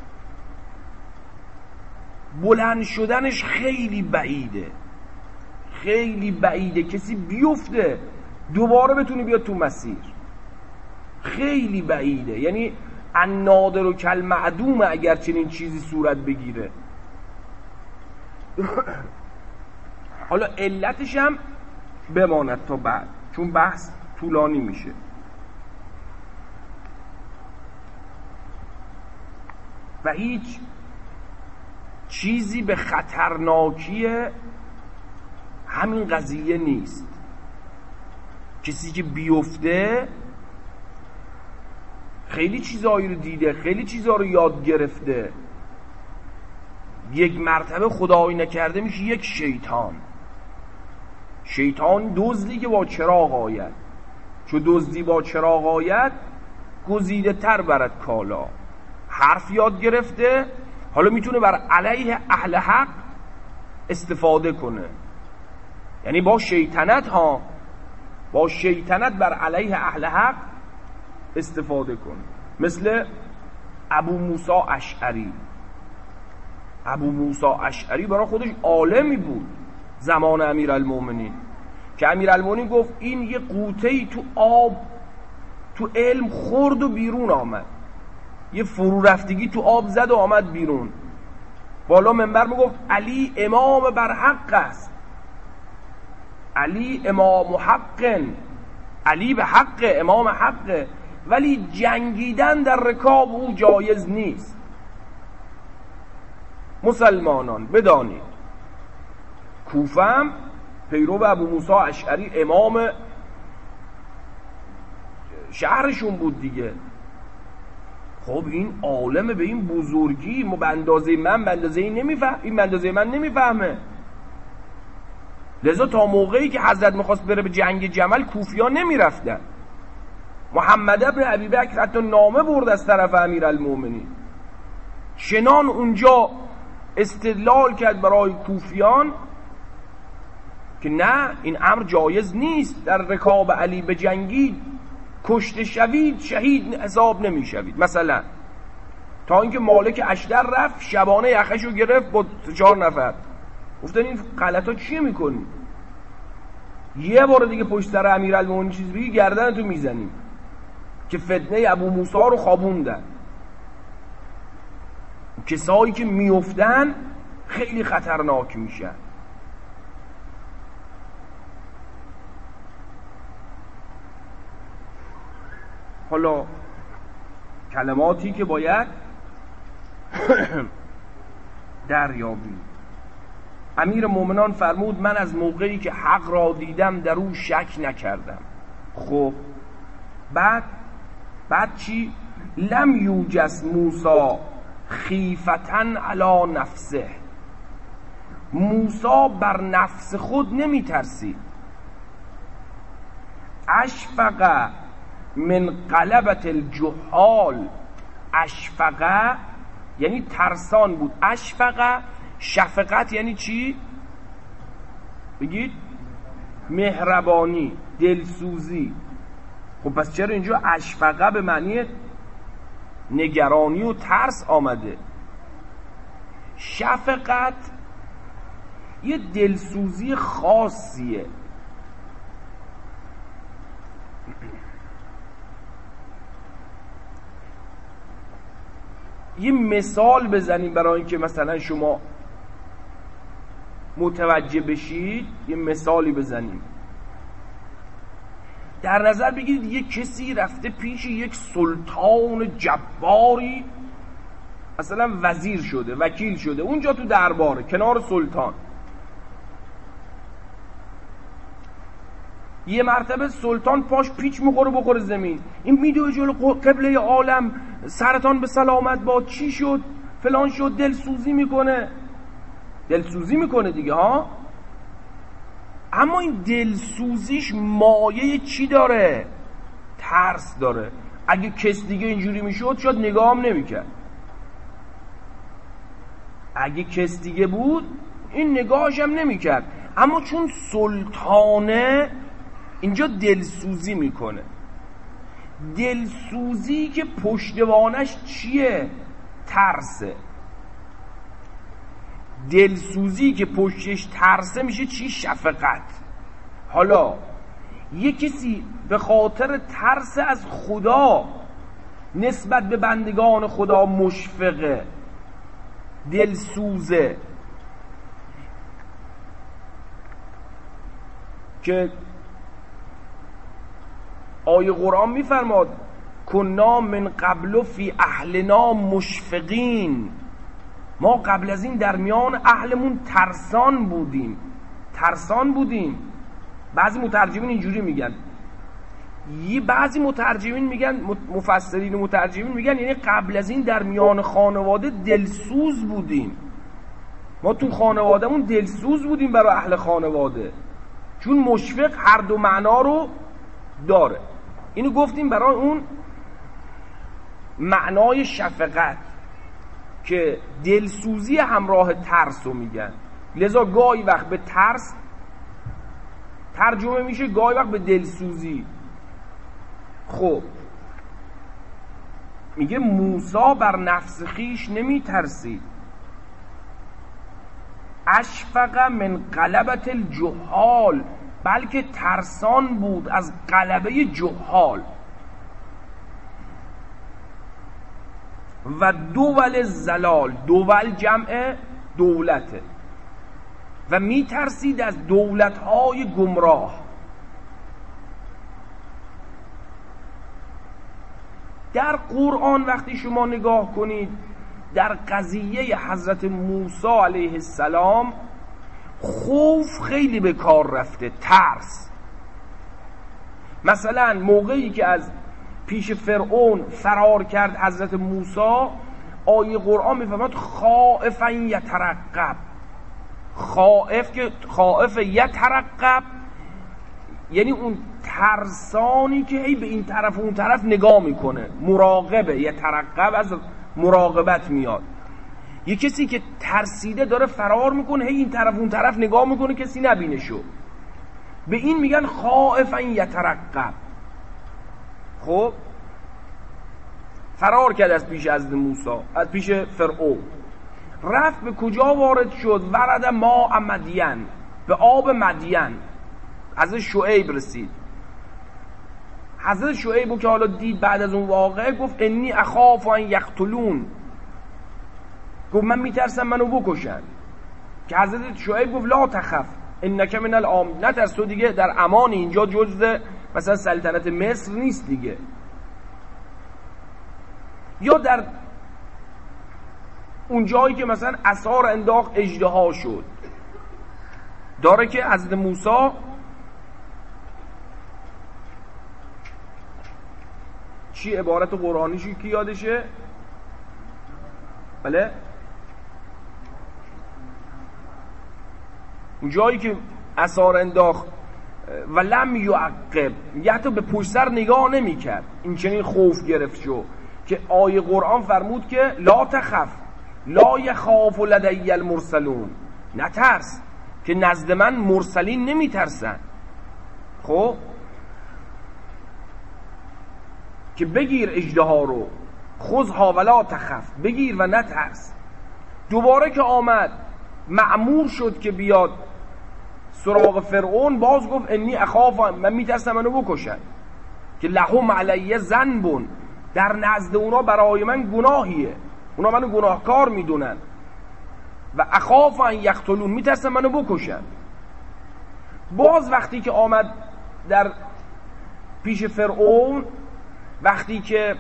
Speaker 1: بلند شدنش خیلی بعیده، خیلی بعیده. کسی بیفته دوباره بتونه بیاد تو مسیر، خیلی بعیده. یعنی النادر و کالمعدوم اگر چنین چیزی صورت بگیره. حالا علتش هم بماند تا بعد، چون بحث طولانی میشه. و هیچ چیزی به خطرناکی همین قضیه نیست. کسی که بیفته خیلی چیزایی رو دیده، خیلی چیزا رو یاد گرفته. یک مرتبه خدایی نکرده میشه یک شیطان. شیطان دزدی که با چراغ آید، چو دزدی با چراغ آید گزیده تر برد کالا. حرف یاد گرفته، حالا میتونه بر علیه اهل حق استفاده کنه. یعنی با شیطنت ها با شیطنت بر علیه اهل حق استفاده کنه. مثل ابو موسی اشعری. ابو موسی اشعری برای خودش عالمی بود زمان امیرالمومنین، که امیرالمومنین گفت این یه قوطه‌ای تو آب تو علم خورد و بیرون آمد، یه فرو رفتگی تو آب زد و آمد بیرون. بالا منبر میگفت علی امام بر حق است، علی امام حق، علی به حق، امام حق، ولی جنگیدن در رکاب او جایز نیست. مسلمانان بدانید کوفه هم پیرو ابو موسی اشعری امام شهرشون بود دیگه. خب این عالم به این بزرگی ما به اندازه من به اندازه این نمیفهم، این به اندازه من نمیفهمه. لذا تا موقعی که حضرت میخواست بره به جنگ جمل کوفیان نمیرفتن. محمد ابن ابی بکر حتی نامه برد از طرف امیرالمومنین، چنان اونجا استدلال کرد برای کوفیان که نه این امر جایز نیست، در رکاب علی به جنگید کشته شوید شهید حساب نمی شوید. مثلا تا اینکه مالک اشتر رفت شبانه یخشو گرفت با چهار نفر، گفتن این غلطا چی میکنی؟ یه بار دیگه پشت سر امیرالمومنین چیز بگی گردنتو میزنیم، که فتنه ابو موسی رو خوابوندن. کسایی که میافتن خیلی خطرناک میشن. حالا کلماتی که باید دریابیم. امیر مومنان فرمود من از موقعی که حق را دیدم در او شک نکردم. خب بعد بعد چی؟ لم یوجس موسی خیفتن علی نفسه، موسی بر نفس خود نمی ترسید. اشفق من غلبت الجهال، اشفقه یعنی ترسان بود. اشفقه شفقت یعنی چی؟ بگید مهربانی، دلسوزی. خب پس چرا اینجا اشفقه به معنی نگرانی و ترس آمده؟ شفقت یه دلسوزی خاصیه. یه مثال بزنیم برای اینکه مثلا شما متوجه بشید. یه مثالی بزنیم. در نظر بگیرید یک کسی رفته پیش یک سلطان جباری، مثلا وزیر شده، وکیل شده، اونجا تو درباره کنار سلطان. یه مرتبه سلطان پاش پیچ میخوره بخوره زمین، این میدوه جلو قبله عالم، سرطان به سلامت با چی شد فلان شد، دلسوزی میکنه. دلسوزی میکنه دیگه ها. اما این دلسوزیش مایه چی داره؟ ترس داره. اگه کس دیگه اینجوری میشد شاید نگاه هم نمیکرد. اگه کس دیگه بود این نگاهش هم نمیکرد. اما چون سلطانه اینجا دلسوزی میکنه. دلسوزی که پشتوانش چیه؟ ترسه. دلسوزی که پشتش ترسه میشه چی؟ شفقت. حالا یه کسی به خاطر ترس از خدا نسبت به بندگان خدا مشفقه، دلسوزه، که آیه قرآن میفرماد کنا من قبل فی اهلنا مشفقین، ما قبل از این در میان اهلمون ترسان بودیم. ترسان بودیم. بعضی مترجمین اینجوری میگن، یه بعضی مترجمین میگن، مفسرین و مترجمین میگن یعنی قبل از این در میان خانواده دلسوز بودیم. ما تو خانوادهمون دلسوز بودیم برای اهل خانواده، چون مشفق هر دو معنا رو داره. اینو گفتیم برای اون معنای شفقت که دلسوزی همراه ترس رو میگن. لذا گاهی وقت به ترس ترجمه میشه، گاهی وقت به دلسوزی. خب میگه موسی بر نفس خیش نمی ترسید، اشفق من غلبت الجهال، بلکه ترسان بود از غلبه جهال. و دول زلال، دول جمع دولته، و می ترسید از دولت‌های گمراه. در قرآن وقتی شما نگاه کنید در قضیه حضرت موسی علیه السلام خوف خیلی به کار رفته، ترس. مثلا موقعی که از پیش فرعون فرار کرد حضرت موسی، آیه قرآن میفرماد خائفا یترقب. خائف که خائف یترقب یعنی اون ترسانی که هی به این طرف و اون طرف نگاه میکنه، مراقبه. یترقب از مراقبت میاد. یه کسی که ترسیده داره فرار میکنه، هی این طرف و اون طرف نگاه میکنه کسی نبینه شو، به این میگن خائفا یترقب. خب فرار کرد از پیش حضرت موسی، از پیش فرعون. رفت به کجا وارد شد؟ ورد ماء مدین، به آب مدین. حضرت شعیب رسید. حضرت شعیب که حالا دید بعد از اون واقعه گفت انی اخاف ان یقتلون، گفت من میترسم منو بکشن. که حضرت شعیب گفت لا تخف انک من الامن، نترس تو دیگه در امان، اینجا جزء مثلا سلطنت مصر نیست دیگه. یا در اون جایی که مثلا عصا انداخت اژدها شد، داره که حضرت موسی چی عبارت قرآنیشی که یادشه؟ بله اون جایی که عصا انداخت و لم یعقب، یه حتی به پشت سر نگاه نمی کرد، این چنین خوف گرفت شو که آیه قرآن فرمود که لا تخف لا یخاف لدی المرسلون، نترس که نزد من مرسلین نمی ترسن. خب که بگیر اژدها رو، خذها ولا تخف، بگیر و نترس. دوباره که آمد مأمور شد که بیاد سراغ فرعون، باز گفت انی اخاف، من میترسم منو بکشن، که لهم علیه ذنبون، در نزد اونا برای من گناهیه، اونا منو گناهکار میدونن. و اخاف ان یقتلون، میترسم منو بکشن. باز وقتی که آمد در پیش فرعون، وقتی که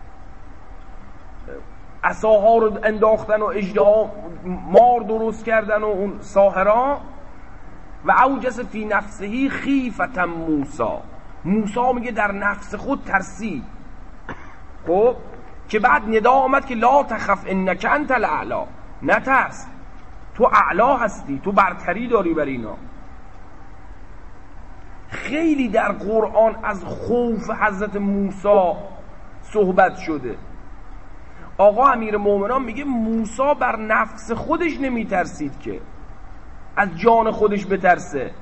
Speaker 1: عصاها رو انداختن و اژدها مار درست کردن و اون ساحران، و اوجس فی نفسه خیفة موسی، موسی میگه در نفس خود ترسید. خب که بعد ندا آمد که لا تخف انک انت الاعلی، نترس تو اعلا هستی، تو برتری داری بر اینا. خیلی در قرآن از خوف حضرت موسی صحبت شده. آقا امیر مومنان میگه موسی بر نفس خودش نمی ترسید که از جان خودش بترسه.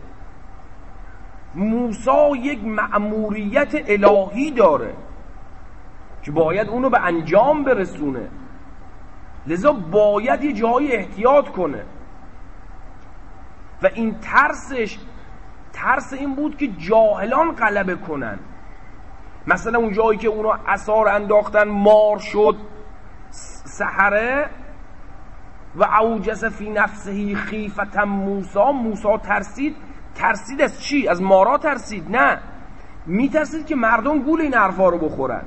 Speaker 1: موسی یک مأموریت الهی داره که باید اونو به انجام برسونه، لذا باید یه جایی احتیاط کنه. و این ترسش ترس این بود که جاهلان غلبه کنن. مثلا اون جایی که اونا عصا رو انداختن مار شد سحره، و اوجس فی نفسه خیفة موسی، موسی ترسید. ترسید از چی؟ از مارا ترسید؟ نه، میترسید که مردم گول این حرفا رو بخورن،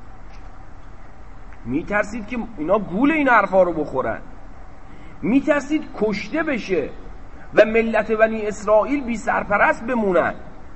Speaker 1: میترسید که اینا گول این حرفا رو بخورن، میترسید کشته بشه و ملت بنی اسرائیل بی سرپرست بمونن.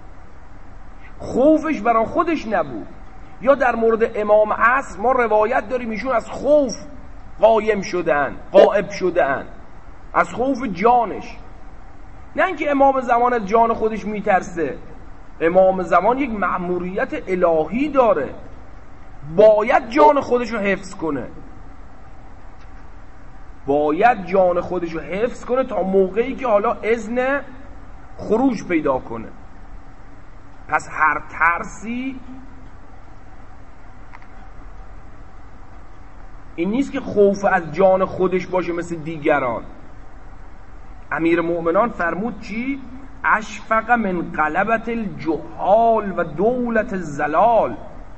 Speaker 1: خوفش برای خودش نبود. یا در مورد امام عصر ما روایت داریم ایشون از خوف قایم شدن، غائب شدن، از خوف جانش. نه اینکه امام زمان از جان خودش میترسه، امام زمان یک مأموریت الهی داره، باید جان خودش رو حفظ کنه، باید جان خودش رو حفظ کنه تا موقعی که حالا اذن خروج پیدا کنه. پس هر ترسی این نیست که خوف از جان خودش باشه مثل دیگران. امیر مؤمنان فرمود چی؟ اشفق من غلبت الجهال و دولت الزلال.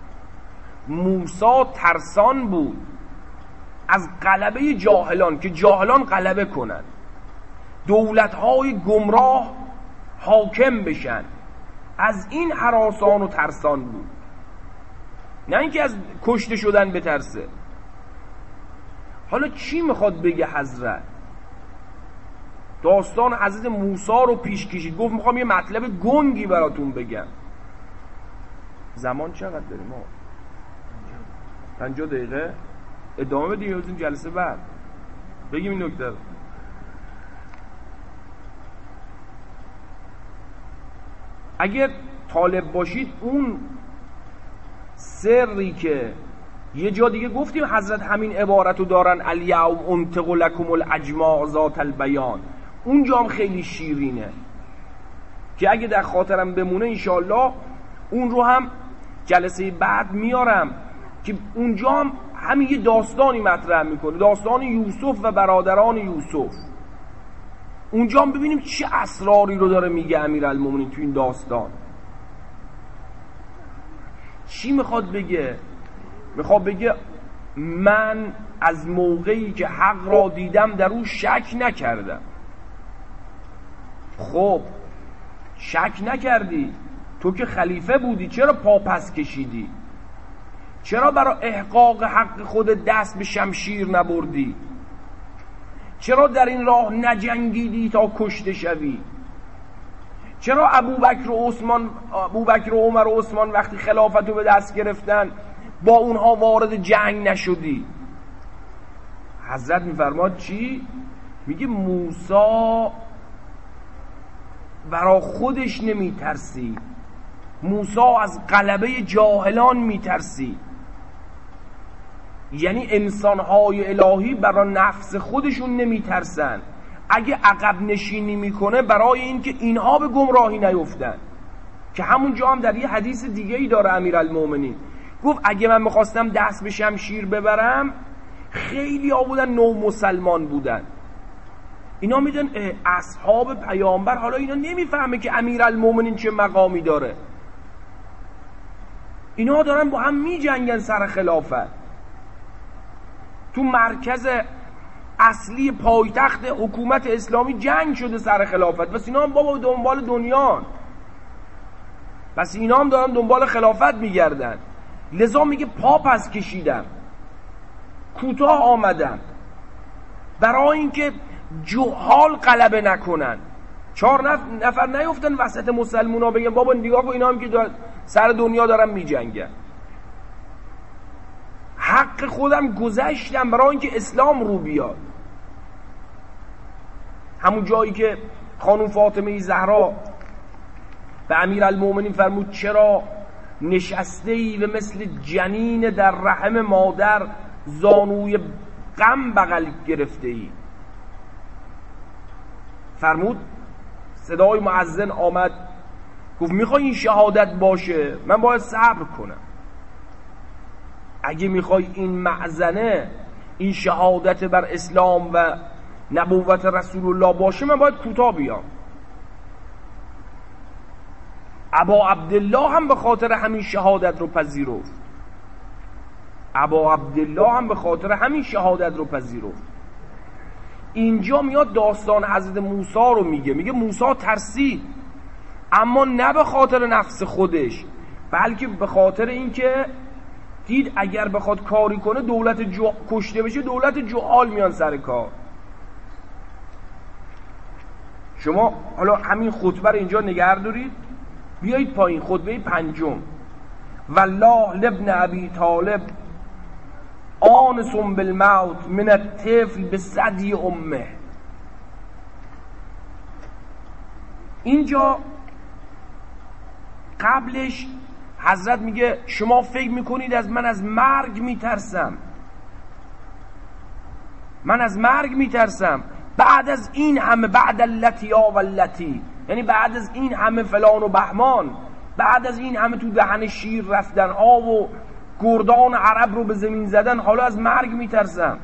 Speaker 1: موسی ترسان بود از غلبه جاهلان، که جاهلان غلبه کنن، دولت‌های گمراه حاکم بشن. از این هراسان و ترسان بود، نه اینکه از کشته شدن بترسه. حالا چی میخواد بگه حضرت؟ داستان حضرت موسی رو پیش کشید، گفت میخوام یه مطلب گنگی براتون بگم. زمان چقدر داریم ما؟ پنجاه دقیقه ادامه بدیم از این جلسه بعد بگیم این نکته. اگر طالب باشید اون سری که یه جا دیگه گفتیم حضرت همین عبارتو دارن، الیوم انطق لکم الاجماع ذات البیان، اونجا هم خیلی شیرینه که اگه در خاطرم بمونه انشالله اون رو هم جلسه بعد میارم، که اونجا هم همین یه داستانی مطرح میکنه، داستان یوسف و برادران یوسف. اونجا هم ببینیم چه اسراری رو داره میگه امیرالمومنین تو این داستان. چی میخواد بگه؟ میخواد بگه من از موقعی که حق را دیدم در اون شک نکردم. خب شک نکردی، تو که خلیفه بودی، چرا پا پس کشیدی؟ چرا برای احقاق حق خود دست به شمشیر نبردی؟ چرا در این راه نجنگیدی تا کشته شوی؟ چرا ابوبکر و عثمان ابوبکر و عمر و عثمان وقتی خلافت رو به دست گرفتن با اونها وارد جنگ نشدی؟ حضرت میفرماد چی؟ میگه موسی برا خودش نمیترسی، موسی از غلبه جاهلان میترسی. یعنی انسانهای الهی برای نفس خودشون نمیترسن، اگه عقب نشینی میکنه برای این که اینها به گمراهی نیفتن. که همونجا هم در یه حدیث دیگه ای داره امیرالمومنین، گفت اگه من میخواستم دست به شمشیر ببرم خیلی ها بودن نو مسلمان بودن، اینا میدن اصحاب پیامبر، حالا اینا نمیفهمه که امیرالمومنین چه مقامی داره، اینا دارن با هم میجنگن سر خلافت تو مرکز اصلی پایتخت حکومت اسلامی جنگ شده سر خلافت. بس اینا هم بابا دنبال دنیان، بس اینا هم دارن دنبال خلافت میگردن. لذا میگه پا پس کشیدم، کوتاه آمدم برای اینکه جهال غلبه نکنن. چهار نفر نیفتن وسط مسلمونا بگن بابا نگاه کن اینا هم که سر دنیا دارن میجنگن. حق خودم گذشتم برای اینکه اسلام رو بیاد. همون جایی که خانم فاطمه زهرا به امیرالمومنین فرمود چرا نشسته ای و مثل جنین در رحم مادر زانوی غم بغل گرفته ای؟ فرمود صدای مؤذن آمد، گفت میخوای این شهادت باشه من باید صبر کنم. اگه میخوای این معزنه، این شهادت بر اسلام و نبوت رسول الله باشه من باید کوتاه بیام. ابا عبدالله هم به خاطر همین شهادت رو پذیرفت. ابا عبدالله هم به خاطر همین شهادت رو پذیرفت. اینجا میاد داستان حضرت موسی رو میگه، میگه موسی ترسید، اما نه به خاطر نفس خودش، بلکه به خاطر اینکه دید اگر بخواد کاری کنه دولت جو... کشته بشه دولت جهال میان سر کار. شما حالا همین خطبه رو اینجا نگه دارید، بیایید پایین خطبه پنجم. والله لابن ابی طالب آنس بالموت من الطفل بثدی امه. اینجا قبلش حضرت میگه شما فکر میکنید از من از مرگ میترسم، من از مرگ میترسم بعد از این همه، بعد اللتی و اللتی، یعنی بعد از این همه فلان و بهمان، بعد از این همه تو دهن شیر رفتن ها و گردان عرب رو به زمین زدن، حالا از مرگ میترسم.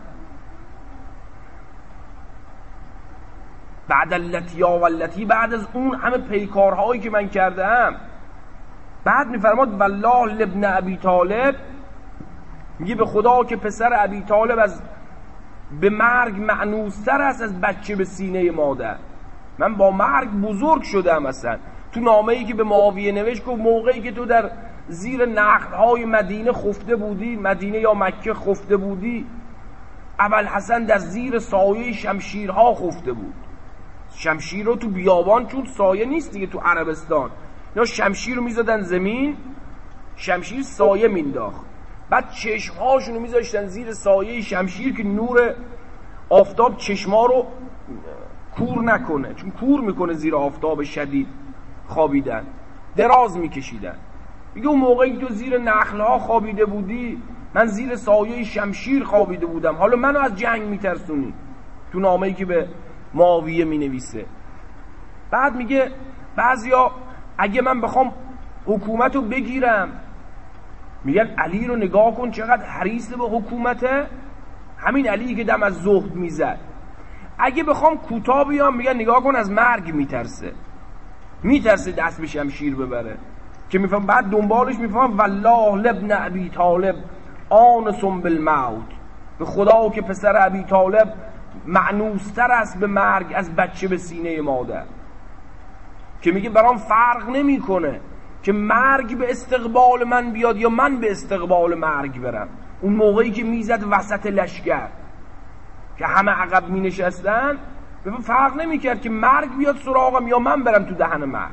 Speaker 1: بعد اللتی و اللتی، بعد از اون همه پیکارهایی که من کردم. بعد میفرماد والله لابن ابی طالب، میگه به خدا که پسر ابی طالب از به مرگ معنوستر است از بچه به سینه مادر. من با مرگ بزرگ شدم. اصلا تو نامه‌ای که به معاویه نوشت گفت موقعی که تو در زیر نخل‌های مدینه خفته بودی، مدینه یا مکه خفته بودی، ابوالحسن در زیر سایه شمشیرها خفته بود. شمشیر رو تو بیابان، چون سایه نیست دیگه تو عربستان، اینا شمشیر رو میزدن زمین، شمشیر سایه مینداخت، بعد چشمهاشون رو میذاشتن زیر سایه شمشیر که نور آفتاب چشما رو کور نکنه، چون کور میکنه زیر آفتاب شدید خوابیدن، دراز میکشیدن. میگه اون موقعی که تو زیر نخلها خوابیده بودی، من زیر سایه شمشیر خوابیده بودم، حالا منو از جنگ میترسونی. تو نامه‌ای که به معاویه مینویسه. بعد میگه بعضیا اگه من بخوام حکومت رو بگیرم، میگن علی رو نگاه کن چقدر حریص به حکومته، همین علی که دم از زهد میزد. اگه بخوام کوتاه بیام، میگن نگاه کن از مرگ میترسه، میترسه دست به شمشیر ببره. که میفهم بعد دنبالش میفهم والله لابن ابی طالب آنس بالموت، به خدا که پسر ابی طالب معنوستر است به مرگ از بچه به سینه مادر. که میگه برام فرق نمیکنه که مرگ به استقبال من بیاد یا من به استقبال مرگ برم. اون موقعی که میزد وسط لشکر که همه عقب می نشستن، فرق نمیکرد که مرگ بیاد سراغم یا من برم تو دهن مرگ.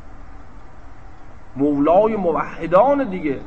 Speaker 1: مولای موحدان دیگه.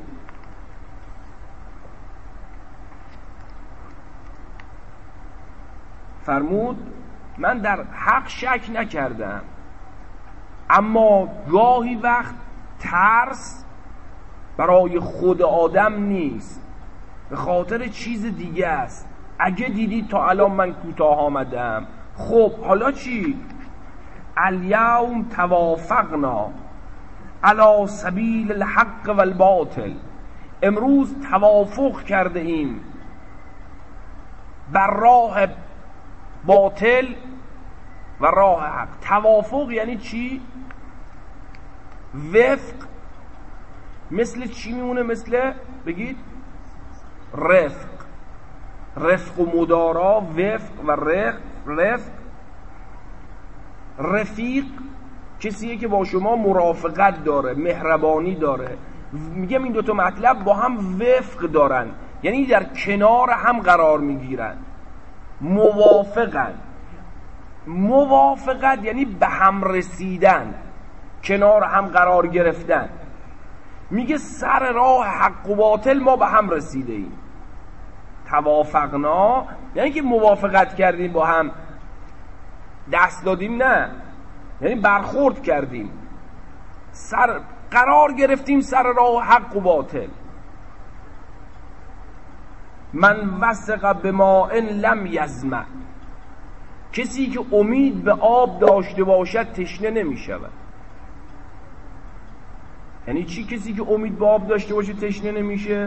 Speaker 1: فرمود من در حق شک نکردم، اما گاهی وقت ترس برای خود آدم نیست، به خاطر چیز دیگه است. اگه دیدید تا الان من کوتاه آمدم، خب حالا چی؟ الیوم توافقنا علی سبیل الحق و الباطل، امروز توافق کرده ایم بر راه باطل و راه حق. توافق یعنی چی؟ وفق. مثل چی میمونه؟ مثل بگید رفق. رفق و مدارا، وفق و رفق. رفق رفیق کسیه که با شما مرافقت داره، مهربانی داره. میگم این دوتا مطلب با هم وفق دارن، یعنی در کنار هم قرار میگیرن. موافقن. موافقت یعنی به هم رسیدن، کنار هم قرار گرفتن. میگه سر راه حق و باطل ما به هم رسیده ایم. توافقنا یعنی که موافقت کردیم، با هم دست دادیم، نه، یعنی برخورد کردیم، سر قرار گرفتیم سر راه حق و باطل. من وثق بما ان لم یظمأ، کسی که امید به آب داشته باشد تشنه نمی شود. یعنی چی کسی که امید به آب داشته باشه تشنه نمیشه؟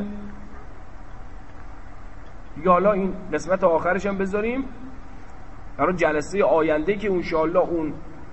Speaker 1: دیگه حالا این قسمت آخرش هم بذاریم برای جلسه آینده که انشاءالله اون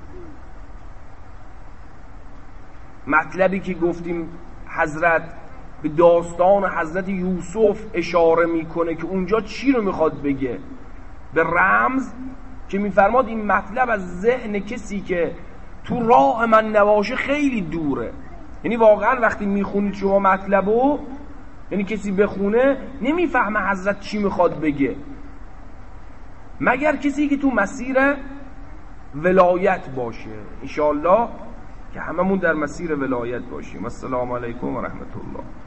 Speaker 1: مطلبی که گفتیم حضرت به داستان حضرت یوسف اشاره میکنه که اونجا چی رو میخواد بگه، به رمز، که میفرماد این مطلب از ذهن کسی که تو راه من نباشه خیلی دوره. یعنی واقعا وقتی میخونید شما مطلبو، یعنی کسی بخونه نمیفهمه حضرت چی میخواد بگه، مگر کسی که تو مسیر ولایت باشه. انشاءالله که هممون در مسیر ولایت باشیم. السلام علیکم و رحمت الله.